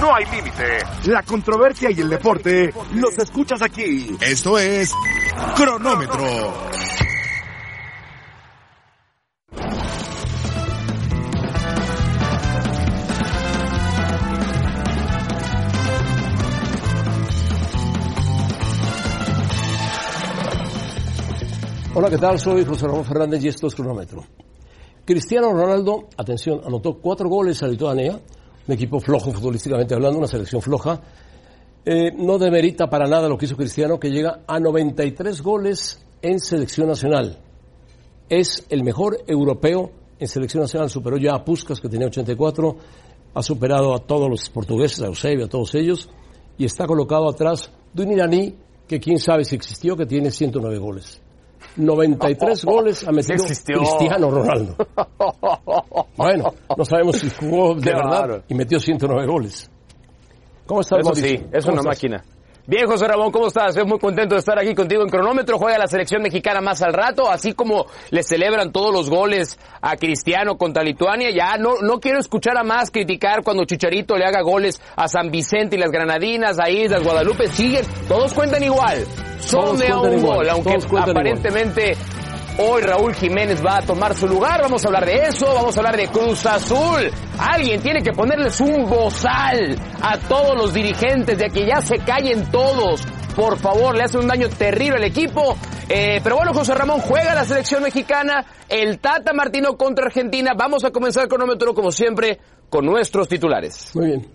no hay límite. La controversia y el deporte los escuchas aquí. Esto es Cronómetro. Hola, ¿qué tal? Soy José Ramón Fernández y esto es Cronómetro. Cristiano Ronaldo, atención, anotó 4 goles a Lituania, un equipo flojo futbolísticamente hablando, una selección floja. No demerita para nada lo que hizo Cristiano, que llega a 93 goles en selección nacional. Es el mejor europeo en selección nacional, superó ya a Puskás, que tenía 84, ha superado a todos los portugueses, a Eusebio, a todos ellos, y está colocado atrás de un iraní que quién sabe si existió, que tiene 109 goles. 93 goles ha metido Cristiano Ronaldo. Bueno, no sabemos si jugó de verdad y metió 109 goles. ¿Cómo estás, Mauricio? Sí, es una máquina. Bien, José Ramón, ¿cómo estás? Estoy muy contento de estar aquí contigo en Cronómetro. Juega la selección mexicana más al rato, así como le celebran todos los goles a Cristiano contra Lituania. Ya no quiero escuchar a más criticar cuando Chicharito le haga goles a San Vicente y las Granadinas, a Islas Guadalupe. Siguen, todos cuentan igual. Son de a un gol, aunque aparentemente hoy Raúl Jiménez va a tomar su lugar. Vamos a hablar de eso, vamos a hablar de Cruz Azul. Alguien tiene que ponerles un bozal a todos los dirigentes de que ya se callen todos. Por favor, le hace un daño terrible al equipo. Pero bueno, José Ramón, juega la selección mexicana, el Tata Martino contra Argentina. Vamos a comenzar el cronómetro, como siempre, con nuestros titulares. Muy bien.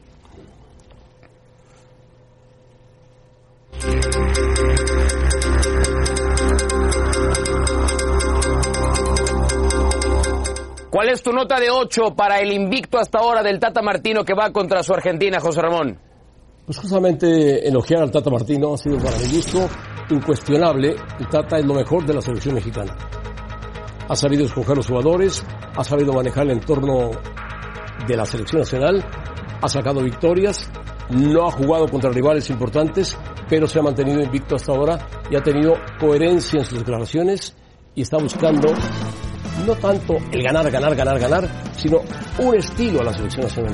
¿Cuál es tu nota de 8 para el invicto hasta ahora del Tata Martino que va contra su Argentina, José Ramón? Pues justamente elogiar al Tata Martino ha sido para mi gusto incuestionable. El Tata es lo mejor de la selección mexicana. Ha sabido escoger los jugadores, ha sabido manejar el entorno de la selección nacional, ha sacado victorias, no ha jugado contra rivales importantes, pero se ha mantenido invicto hasta ahora y ha tenido coherencia en sus declaraciones y está buscando no tanto el ganar, sino un estilo a la selección nacional.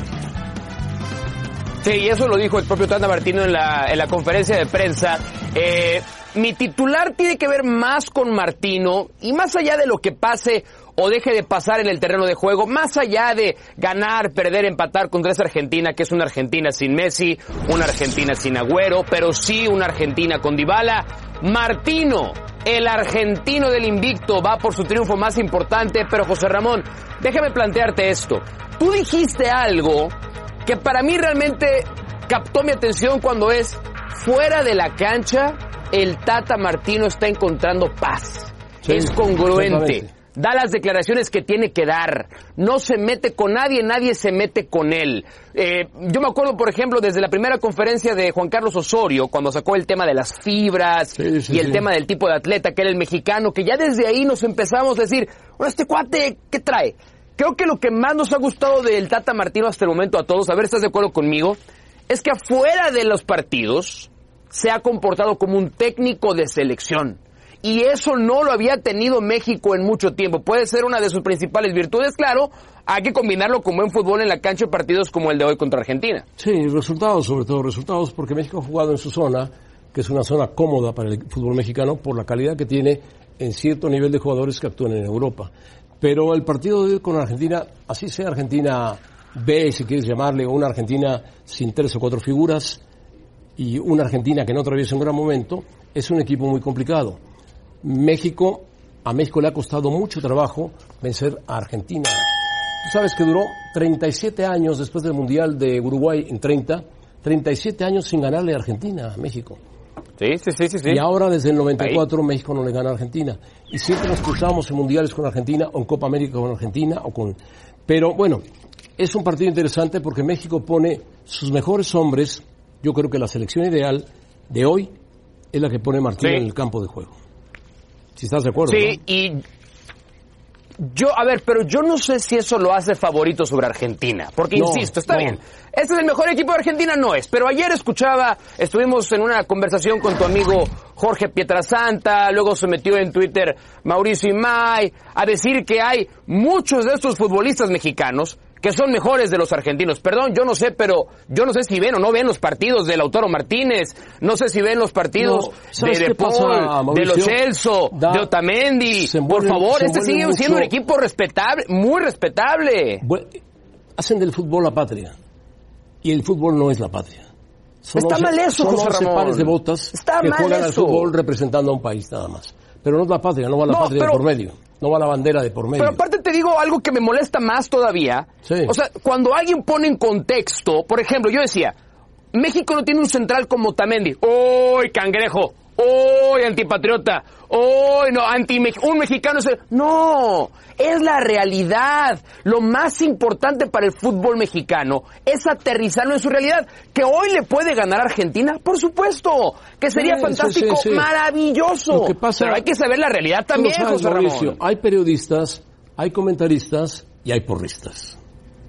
Sí, y eso lo dijo el propio Tata Martino en la conferencia de prensa. Mi titular tiene que ver más con Martino y más allá de lo que pase o deje de pasar en el terreno de juego, más allá de ganar, perder, empatar contra esa Argentina, que es una Argentina sin Messi, una Argentina sin Agüero, pero sí una Argentina con Dybala. Martino, el argentino del invicto, va por su triunfo más importante, pero José Ramón, déjame plantearte esto. Tú dijiste algo que para mí realmente captó mi atención cuando es fuera de la cancha, el Tata Martino está encontrando paz. Sí, es congruente. Da las declaraciones que tiene que dar. No se mete con nadie, nadie se mete con él. Yo me acuerdo, por ejemplo, desde la primera conferencia de Juan Carlos Osorio, cuando sacó el tema de las fibras y el tema del tipo de atleta, que era el mexicano, que ya desde ahí nos empezamos a decir, bueno, este cuate, ¿qué trae? Creo que lo que más nos ha gustado del Tata Martino hasta el momento a todos, a ver, ¿estás de acuerdo conmigo? Es que afuera de los partidos se ha comportado como un técnico de selección. Y eso no lo había tenido México en mucho tiempo. Puede ser una de sus principales virtudes, claro. Hay que combinarlo con buen fútbol en la cancha de partidos como el de hoy contra Argentina. Sí, resultados, sobre todo resultados, porque México ha jugado en su zona, que es una zona cómoda para el fútbol mexicano, por la calidad que tiene en cierto nivel de jugadores que actúan en Europa. Pero el partido de hoy con Argentina, así sea Argentina B, si quieres llamarle, o una Argentina sin 3 o 4 figuras, y una Argentina que no atraviesa un gran momento, es un equipo muy complicado. A México le ha costado mucho trabajo vencer a Argentina. Tú sabes que duró 37 años después del Mundial de Uruguay en 37 años sin ganarle a Argentina, a México. Sí. Y ahora desde el 94 ahí México no le gana a Argentina. Y siempre nos cruzamos en mundiales con Argentina o en Copa América con Argentina Pero bueno, es un partido interesante porque México pone sus mejores hombres. Yo creo que la selección ideal de hoy es la que pone Martino en el campo de juego. Si estás de acuerdo. Sí, ¿no? Y pero yo no sé si eso lo hace favorito sobre Argentina, porque insisto, está bien. ¿Este es el mejor equipo de Argentina? No es, pero ayer estuvimos en una conversación con tu amigo Jorge Pietrasanta, luego se metió en Twitter Mauricio Imay a decir que hay muchos de estos futbolistas mexicanos que son mejores de los argentinos. Perdón, yo no sé, pero yo no sé si ven o no ven los partidos de Lautaro Martínez, no sé si ven los partidos de Paul, de Lo Celso, de Otamendi. Por favor, sigue siendo un equipo respetable, muy respetable. Bueno, hacen del fútbol la patria, y el fútbol no es la patria. Está mal eso, José Ramón. Son pares de botas que juegan al fútbol representando a un país nada más. Pero no es la patria, no va la patria de por medio. No va la bandera de por medio. Pero aparte te digo algo que me molesta más todavía. Sí. O sea, cuando alguien pone en contexto, por ejemplo, yo decía, México no tiene un central como Otamendi. ¡Uy, cangrejo! ¡Uy, antipatriota! ¡Uy, no, un mexicano! No, es la realidad. Lo más importante para el fútbol mexicano es aterrizarlo en su realidad. ¿Que hoy le puede ganar a Argentina? Por supuesto. Que sería fantástico, maravilloso. Lo que pasa, pero hay que saber la realidad también, José Ramón. Mauricio, hay periodistas, hay comentaristas y hay porristas.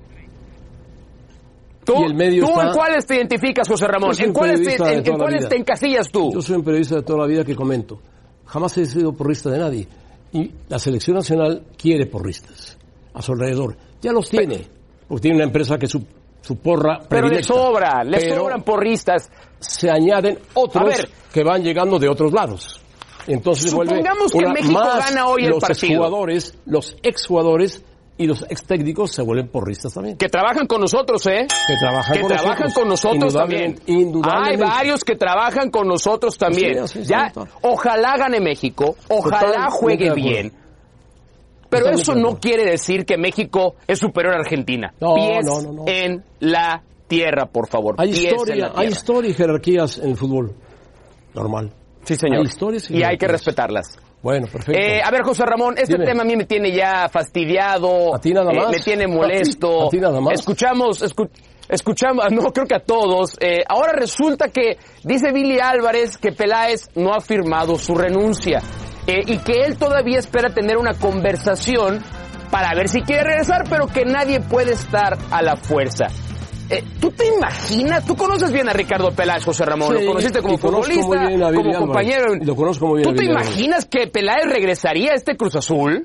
¿Tú en cuáles te identificas, José Ramón? ¿En cuáles te encasillas tú? Yo soy un periodista de toda la vida que comento. Jamás he sido porrista de nadie. Y la selección nacional quiere porristas a su alrededor. Ya los tiene, porque tiene una empresa que su porra pero le sobran porristas. Se añaden otros que van llegando de otros lados. Entonces supongamos que México gana hoy el partido. Los exjugadores y los ex técnicos se vuelven porristas también. Que trabajan con nosotros, ¿eh? Que trabajan con nosotros también. Indudablemente. Hay varios que trabajan con nosotros también. Sí, ojalá gane México, ojalá juegue bien. Pero eso no quiere decir que México es superior a Argentina. No. En la tierra, por favor. Hay historia y jerarquías en el fútbol. Normal. Sí, señor. Hay historias y hay que respetarlas. Bueno, perfecto. A ver, José Ramón, Dime. Tema a mí me tiene ya fastidiado. ¿A ti nada más? Me tiene molesto. ¿A ti nada más? Escuchamos, no, creo que a todos. Ahora resulta que dice Billy Álvarez que Peláez no ha firmado su renuncia y que él todavía espera tener una conversación para ver si quiere regresar, pero que nadie puede estar a la fuerza. ¿Tú te imaginas? ¿Tú conoces bien a Ricardo Peláez, José Ramón? Sí, ¿lo conociste como futbolista, como compañero? Lo conozco muy bien. ¿Tú te imaginas que Peláez regresaría a este Cruz Azul?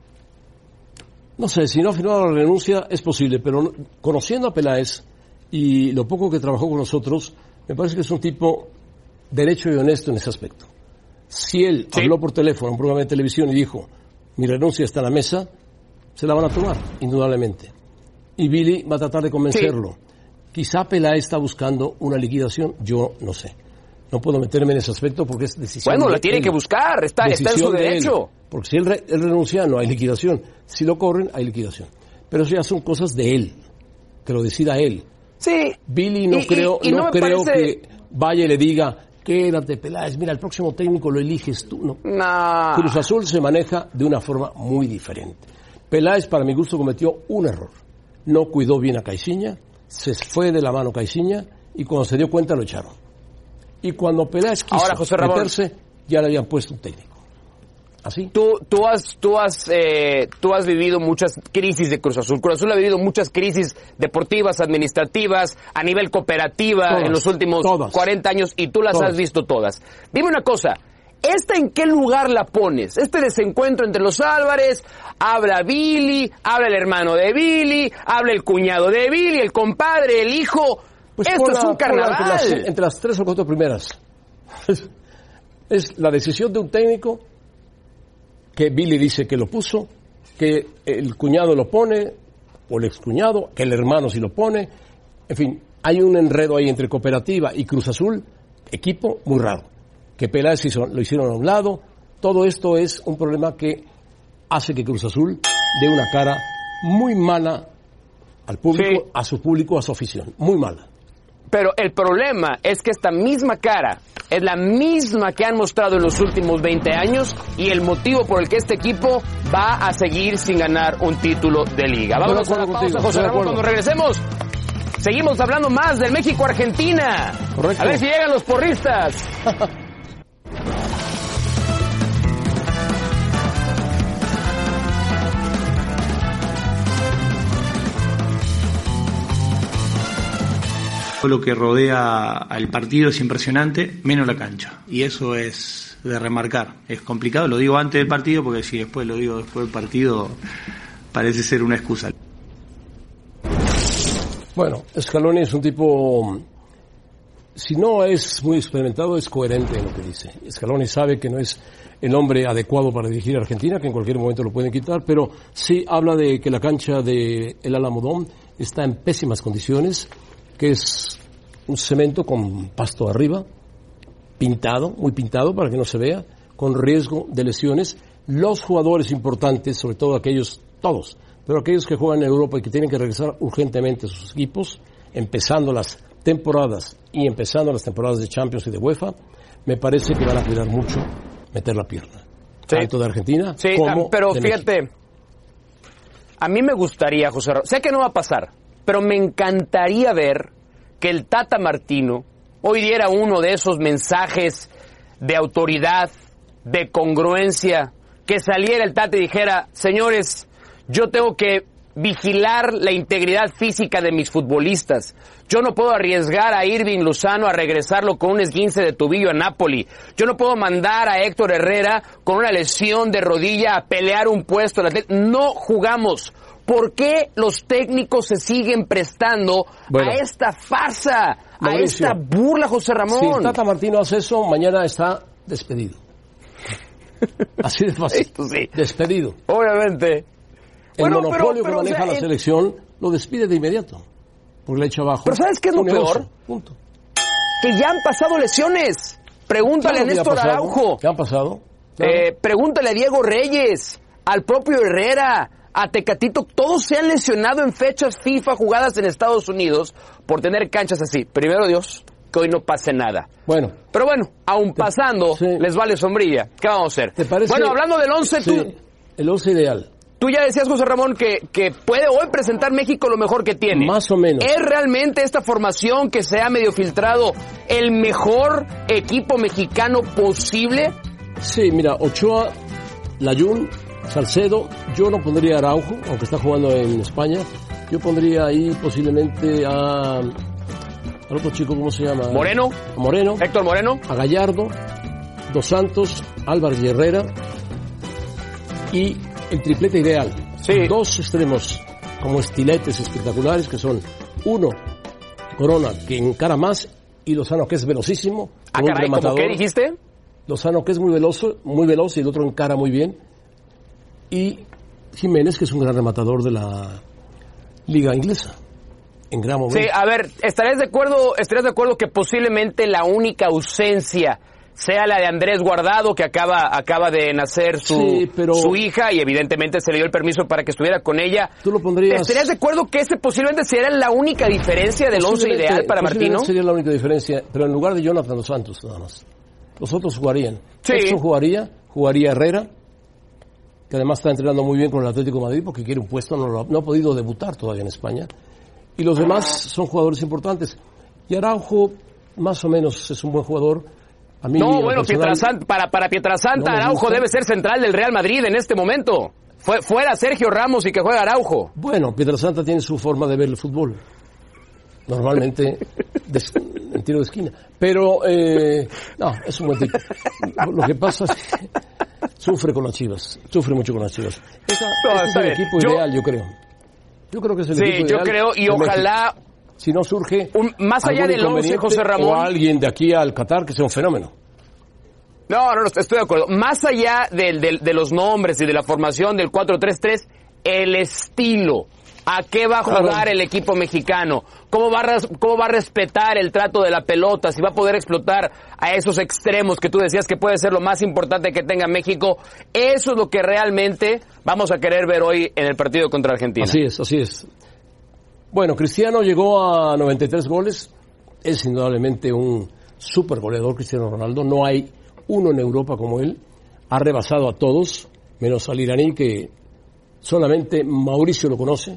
No sé, si no ha firmado la renuncia es posible, pero conociendo a Peláez y lo poco que trabajó con nosotros, me parece que es un tipo derecho y honesto en ese aspecto. Si él habló por teléfono en un programa de televisión y dijo, mi renuncia está en la mesa, se la van a tomar, indudablemente. Y Billy va a tratar de convencerlo. Sí. Quizá Peláez está buscando una liquidación, yo no sé. No puedo meterme en ese aspecto porque es decisión. Bueno, la tiene que buscar, está en su derecho. Porque si él renuncia, no hay liquidación. Si lo corren, hay liquidación. Pero eso ya son cosas de él, que lo decida él. Sí. Billy no creo que vaya y le diga, quédate Peláez, mira, el próximo técnico lo eliges tú. No. Cruz Azul se maneja de una forma muy diferente. Peláez, para mi gusto, cometió un error. No cuidó bien a Caixinha, se fue de la mano Caixinha y cuando se dio cuenta lo echaron. Y cuando Peláez quiso meterse, ya le habían puesto un técnico. ¿Así? Tú has vivido muchas crisis de Cruz Azul. Cruz Azul ha vivido muchas crisis deportivas, administrativas, a nivel cooperativa en los últimos 40 años y tú las has visto todas. Dime una cosa. ¿Esta en qué lugar la pones? Este desencuentro entre los Álvarez, habla Billy, habla el hermano de Billy, habla el cuñado de Billy, el compadre, el hijo. Pues esto es un carnaval. Entre las 3 o 4 primeras. Es la decisión de un técnico que Billy dice que lo puso, que el cuñado lo pone, o el excuñado, que el hermano sí lo pone. En fin, hay un enredo ahí entre Cooperativa y Cruz Azul, equipo muy raro. Que Peláez lo hicieron a un lado. Todo esto es un problema que hace que Cruz Azul dé una cara muy mala al público, a su público, a su afición. Muy mala. Pero el problema es que esta misma cara es la misma que han mostrado en los últimos 20 años y el motivo por el que este equipo va a seguir sin ganar un título de liga. Vamos a la pausa, José Ramón. Cuando regresemos, seguimos hablando más del México-Argentina. Correcto. A ver si llegan los porristas. Lo que rodea al partido es impresionante, menos la cancha. Y eso es de remarcar. Es complicado, lo digo antes del partido, porque si después lo digo después del partido, parece ser una excusa. Bueno, Scaloni es un tipo, si no es muy experimentado, es coherente en lo que dice. Scaloni sabe que no es el hombre adecuado para dirigir a Argentina, que en cualquier momento lo pueden quitar, pero sí habla de que la cancha de el Alamodón está en pésimas condiciones, que es un cemento con pasto arriba, pintado, muy pintado para que no se vea, con riesgo de lesiones. Los jugadores importantes, sobre todo aquellos, todos, pero aquellos que juegan en Europa y que tienen que regresar urgentemente a sus equipos, empezando las temporadas de Champions y de UEFA, me parece que van a cuidar mucho meter la pierna. Sí. Tanto de Argentina como pero de fíjate, México. A mí me gustaría, José Ramón, sé que no va a pasar, pero me encantaría ver que el Tata Martino hoy diera uno de esos mensajes de autoridad, de congruencia, que saliera el Tata y dijera, señores, yo tengo que vigilar la integridad física de mis futbolistas. Yo no puedo arriesgar a Irving Lozano a regresarlo con un esguince de tobillo a Napoli. Yo no puedo mandar a Héctor Herrera con una lesión de rodilla a pelear un puesto. No jugamos. ¿Por qué los técnicos se siguen prestando a esta farsa, Mauricio, a esta burla, José Ramón? Si el Tata Martino hace eso, mañana está despedido. Así de fácil. Sí. Despedido. Obviamente. El monopolio que maneja la selección lo despide de inmediato. Porque le echa abajo. Pero ¿sabes qué es lo peor? Punto. Que ya han pasado lesiones. Pregúntale a Néstor Araujo. ¿Qué han pasado? Claro. Pregúntale a Diego Reyes, al propio Herrera, a Tecatito. Todos se han lesionado en fechas FIFA jugadas en Estados Unidos por tener canchas así. Primero Dios, que hoy no pase nada. Bueno. Pero bueno, aún pasando, les vale sombrilla. ¿Qué vamos a hacer? ¿Te parece? Bueno, hablando del 11, sí, el 11 ideal. Tú ya decías, José Ramón, que puede hoy presentar México lo mejor que tiene. Más o menos. ¿Es realmente esta formación que se ha medio filtrado el mejor equipo mexicano posible? Sí, mira, Ochoa, Layún, Salcedo, yo no pondría a Araujo, aunque está jugando en España. Yo pondría ahí posiblemente al otro chico, ¿cómo se llama? Moreno. Héctor Moreno. A Gallardo, Dos Santos, Álvarez y Herrera. Y el triplete ideal. Sí. Dos extremos como estiletes espectaculares que son uno, Corona, que encara más, y Lozano, que es velocísimo. Caray, ¿cómo qué dijiste? Lozano, que es muy veloz y el otro encara muy bien. Y Jiménez, que es un gran rematador de la liga inglesa. En gran momento. Sí, a ver, ¿estarías de acuerdo que posiblemente la única ausencia sea la de Andrés Guardado, que acaba de nacer su hija y evidentemente se le dio el permiso para que estuviera con ella? ¿Tú lo pondrías? ¿Estarías de acuerdo que ese posiblemente sería la única diferencia del 11 ideal para Martino? Sería la única diferencia, pero en lugar de Jonathan Dos Santos nada más. Los otros jugarían. Sí. Edson jugaría Herrera, que además está entrenando muy bien con el Atlético de Madrid porque quiere un puesto, no ha podido debutar todavía en España. Y los demás son jugadores importantes. Y Araujo, más o menos, es un buen jugador. A mí, para Pietrasanta, Araujo debe ser central del Real Madrid en este momento. Fuera Sergio Ramos y que juega Araujo. Bueno, Pietrasanta tiene su forma de ver el fútbol. Normalmente en tiro de esquina. Pero, no, es un buen tipo. Lo que pasa es que sufre mucho con las Chivas. Este es el equipo ideal, yo creo. Yo creo que es el equipo ideal. Sí, yo creo, y ojalá... Si no surge más allá del 11, José Ramón, o alguien de aquí al Qatar que sea un fenómeno. No, estoy de acuerdo. Más allá de los nombres y de la formación del 4-3-3, el estilo. ¿A qué va a jugar el equipo mexicano? ¿Cómo va a respetar el trato de la pelota? Si va a poder explotar a esos extremos que tú decías que puede ser lo más importante que tenga México. Eso es lo que realmente vamos a querer ver hoy en el partido contra Argentina. Así es. Bueno, Cristiano llegó a 93 goles. Es indudablemente un súper goleador, Cristiano Ronaldo. No hay uno en Europa como él. Ha rebasado a todos, menos al iraní, que solamente Mauricio lo conoce.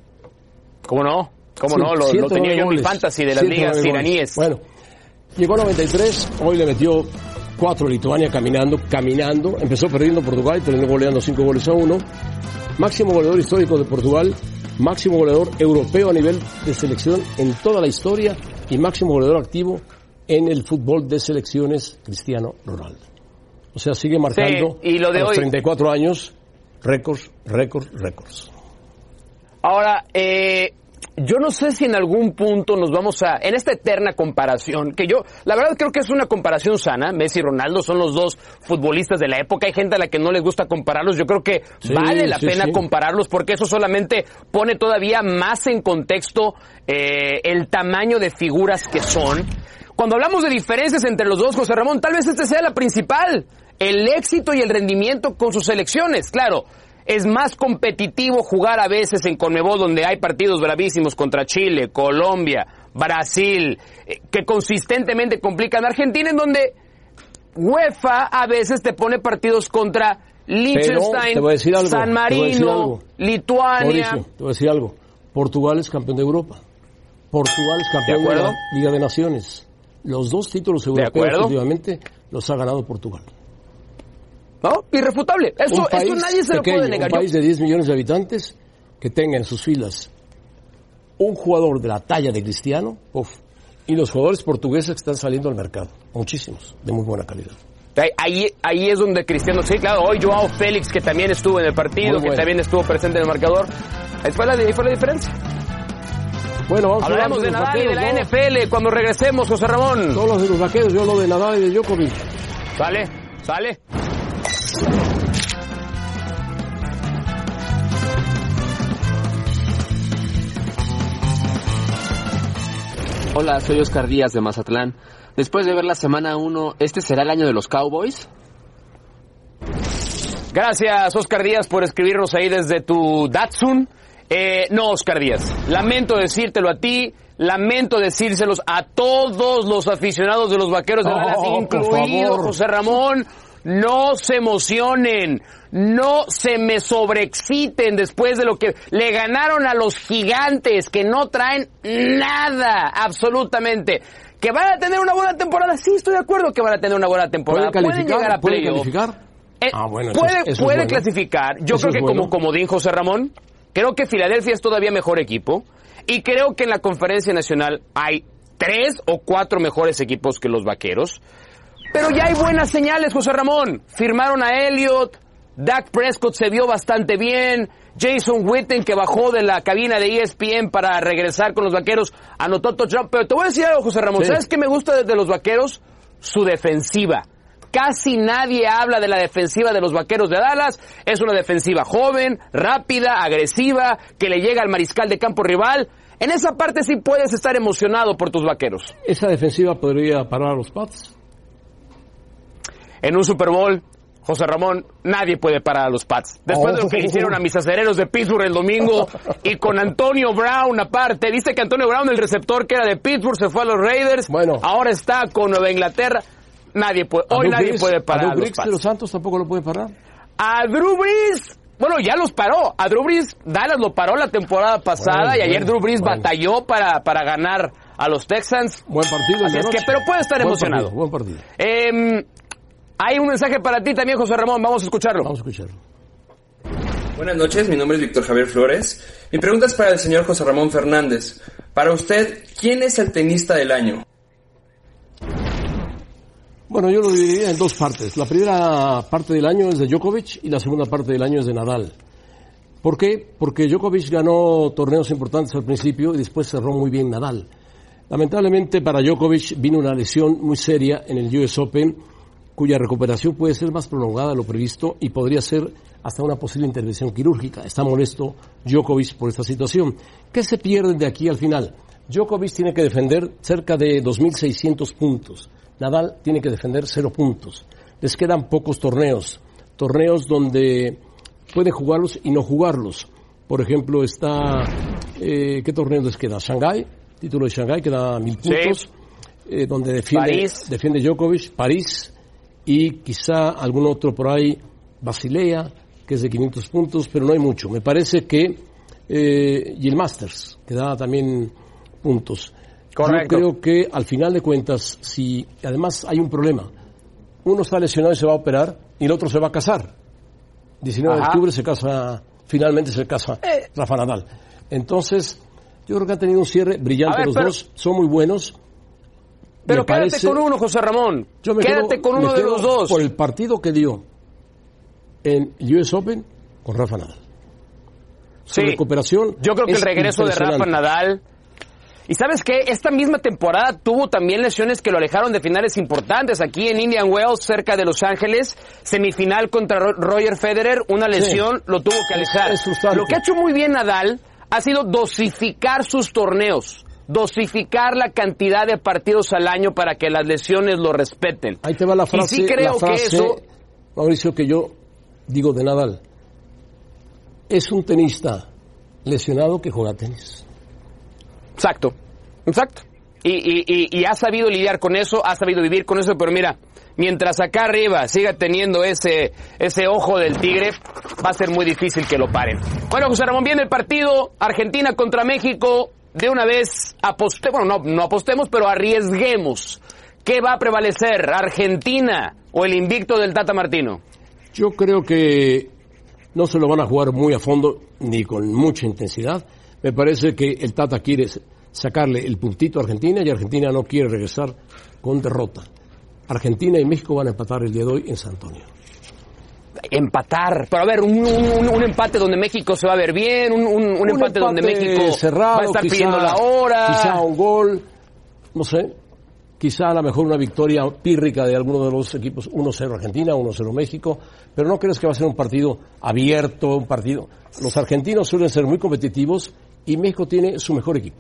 ¿Cómo no? Lo tenía yo en mi fantasy de las ligas iraníes. Bueno, llegó a 93. Hoy le metió 4 a Lituania caminando. Empezó perdiendo Portugal y terminó goleando 5-1. Máximo goleador histórico de Portugal. Máximo goleador europeo a nivel de selección en toda la historia y máximo goleador activo en el fútbol de selecciones, Cristiano Ronaldo. O sea, sigue marcando y lo de a los hoy, 34 años récords. Ahora, yo no sé si en algún punto nos vamos en esta eterna comparación, que yo, la verdad creo que es una comparación sana. Messi y Ronaldo son los dos futbolistas de la época. Hay gente a la que no les gusta compararlos. Yo creo que vale la pena compararlos, porque eso solamente pone todavía más en contexto el tamaño de figuras que son. Cuando hablamos de diferencias entre los dos, José Ramón, tal vez este sea la principal: el éxito y el rendimiento con sus selecciones. Claro, es más competitivo jugar a veces en Conmebol, donde hay partidos bravísimos contra Chile, Colombia, Brasil, que consistentemente complican a Argentina, en donde UEFA a veces te pone partidos contra Liechtenstein, San Marino, Lituania. Mauricio, te voy a decir algo. Portugal es campeón de Europa. Portugal es campeón de la Liga de Naciones. Los 2 títulos europeos últimamente los ha ganado Portugal. ¿No? Irrefutable. Eso nadie se pequeño, lo puede negar. Un país de 10 millones de habitantes que tenga en sus filas un jugador de la talla de Cristiano, y los jugadores portugueses que están saliendo al mercado, muchísimos, de muy buena calidad. Ahí es donde Cristiano, sí, claro, hoy Joao Félix, que también estuvo en el partido, que también estuvo presente en el marcador, ahí fue la diferencia. Bueno, vamos hablaremos de Nadal y de la NFL cuando regresemos, José Ramón. Todos los de los vaqueros, yo lo de Nadal y de Djokovic. Sale. Hola, soy Oscar Díaz de Mazatlán. Después de ver la semana 1, ¿este será el año de los Cowboys? Gracias, Oscar Díaz, por escribirnos ahí desde tu Datsun. No, Oscar Díaz, lamento decírtelo a ti, lamento decírselos a todos los aficionados de los Vaqueros de Dallas, incluido José Ramón. No se emocionen, no se me sobreexciten después de lo que le ganaron a los Gigantes, que no traen nada, absolutamente. ¿Que van a tener una buena temporada? Sí, estoy de acuerdo que van a tener una buena temporada. ¿Pueden llegar a playoff? Puede clasificar. Yo creo que como comodín, José Ramón, creo que Filadelfia es todavía mejor equipo, y creo que en la Conferencia Nacional hay 3 o 4 mejores equipos que los Vaqueros. Pero ya hay buenas señales, José Ramón. Firmaron a Elliott, Dak Prescott se vio bastante bien, Jason Witten, que bajó de la cabina de ESPN para regresar con los Vaqueros, anotó touchdown. Pero te voy a decir algo, José Ramón, ¿sabes qué me gusta de los Vaqueros? Su defensiva. Casi nadie habla de la defensiva de los Vaqueros de Dallas. Es una defensiva joven, rápida, agresiva, que le llega al mariscal de campo rival. En esa parte sí puedes estar emocionado por tus Vaqueros. ¿Esa defensiva podría parar a los Pats? En un Super Bowl, José Ramón, nadie puede parar a los Pats. Después de lo que le hicieron a mis acereros de Pittsburgh el domingo, y con Antonio Brown aparte. Dice que Antonio Brown, el receptor que era de Pittsburgh, se fue a los Raiders. Bueno, ahora está con Nueva Inglaterra. Nadie puede parar a los Pats. ¿A los Santos tampoco lo puede parar? A Drew Brees, bueno, ya los paró. A Drew Brees, Dallas lo paró la temporada pasada, y ayer Drew Brees batalló para ganar a los Texans. Buen partido. Así es que, pero puede estar emocionado. Buen partido. Hay un mensaje para ti también, José Ramón. Vamos a escucharlo. Buenas noches, mi nombre es Víctor Javier Flores. Mi pregunta es para el señor José Ramón Fernández. Para usted, ¿quién es el tenista del año? Bueno, yo lo dividiría en 2 partes. La primera parte del año es de Djokovic y la segunda parte del año es de Nadal. ¿Por qué? Porque Djokovic ganó torneos importantes al principio y después cerró muy bien Nadal. Lamentablemente para Djokovic vino una lesión muy seria en el US Open, cuya recuperación puede ser más prolongada de lo previsto y podría ser hasta una posible intervención quirúrgica. Está molesto Djokovic por esta situación. ¿Qué se pierde de aquí al final? Djokovic tiene que defender cerca de 2.600 puntos. Nadal tiene que defender 0 puntos. Les quedan pocos torneos donde pueden jugarlos y no jugarlos. Por ejemplo, está... ¿qué torneo les queda? Shanghái, título de Shanghái, que da 1.000 puntos. Donde defiende Djokovic, París, y quizá algún otro por ahí, Basilea, que es de 500 puntos, pero no hay mucho. Me parece que... y el Masters, que da también puntos. Correcto. Yo creo que al final de cuentas, si además hay un problema, uno está lesionado y se va a operar, y el otro se va a casar. 19 de octubre finalmente se casa Rafa Nadal. Entonces, yo creo que han tenido un cierre brillante los dos, son muy buenos. Pero quédate con uno, José Ramón. Quédate con uno de los dos. Por el partido que dio en US Open con Rafa Nadal. Su recuperación. Yo creo que el regreso de Rafa Nadal. Y ¿sabes qué? Esta misma temporada tuvo también lesiones que lo alejaron de finales importantes. Aquí en Indian Wells, cerca de Los Ángeles, semifinal contra Roger Federer, una lesión lo tuvo que alejar. Lo que ha hecho muy bien Nadal ha sido dosificar sus torneos, dosificar la cantidad de partidos al año para que las lesiones lo respeten. Ahí te va la frase, y sí creo que eso, Mauricio, que yo digo de Nadal. Es un tenista lesionado que juega tenis. Exacto. Y ha sabido lidiar con eso, ha sabido vivir con eso, pero mira, mientras acá arriba siga teniendo ese ojo del tigre, va a ser muy difícil que lo paren. Bueno, José Ramón, viene el partido Argentina contra México. De una vez no apostemos, pero arriesguemos. ¿Qué va a prevalecer, Argentina o el invicto del Tata Martino? Yo creo que no se lo van a jugar muy a fondo ni con mucha intensidad. Me parece que el Tata quiere sacarle el puntito a Argentina y Argentina no quiere regresar con derrota. Argentina y México van a empatar el día de hoy en San Antonio. Empatar, pero a ver, un empate donde México se va a ver bien, un empate donde México cerrado, va a estar quizá, pidiendo la hora. Quizá un gol, no sé, quizá a lo mejor una victoria pírrica de alguno de los equipos, 1-0 Argentina, 1-0 México, pero no crees que va a ser un partido abierto, un partido. Los argentinos suelen ser muy competitivos y México tiene su mejor equipo.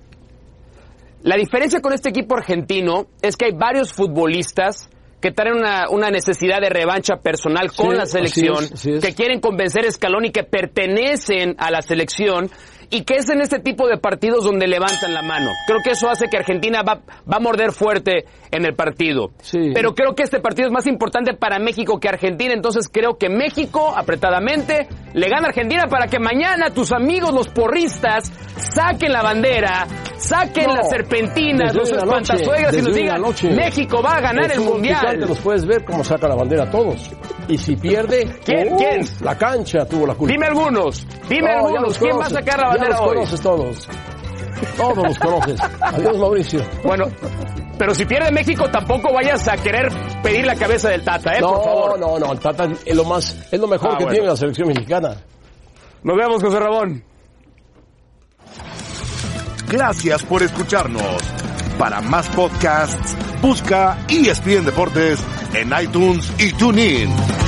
La diferencia con este equipo argentino es que hay varios futbolistas que traen una necesidad de revancha personal con la selección, así es. Que quieren convencer a Scaloni que pertenecen a la selección y que es en este tipo de partidos donde levantan la mano. Creo que eso hace que Argentina va a morder fuerte en el partido. Sí. Pero creo que este partido es más importante para México que Argentina, entonces creo que México, apretadamente, le gana a Argentina para que mañana tus amigos, los porristas, saquen la bandera, saquen las serpentinas, los espantasuegras y nos digan, México va a ganar el Mundial. Los puedes ver cómo saca la bandera a todos. Y si pierde, ¿Quién? La cancha tuvo la culpa. Dime algunos. ¿Quién va a sacar la bandera hoy? Los conoces todos. Todos los conoces. Adiós, Mauricio. Bueno, pero si pierde México, tampoco vayas a querer pedir la cabeza del Tata, por favor. No, el Tata es lo mejor que tiene la selección mexicana. Nos vemos, José Ramón. Gracias por escucharnos. Para más podcasts, busca ESPN Deportes en iTunes y TuneIn.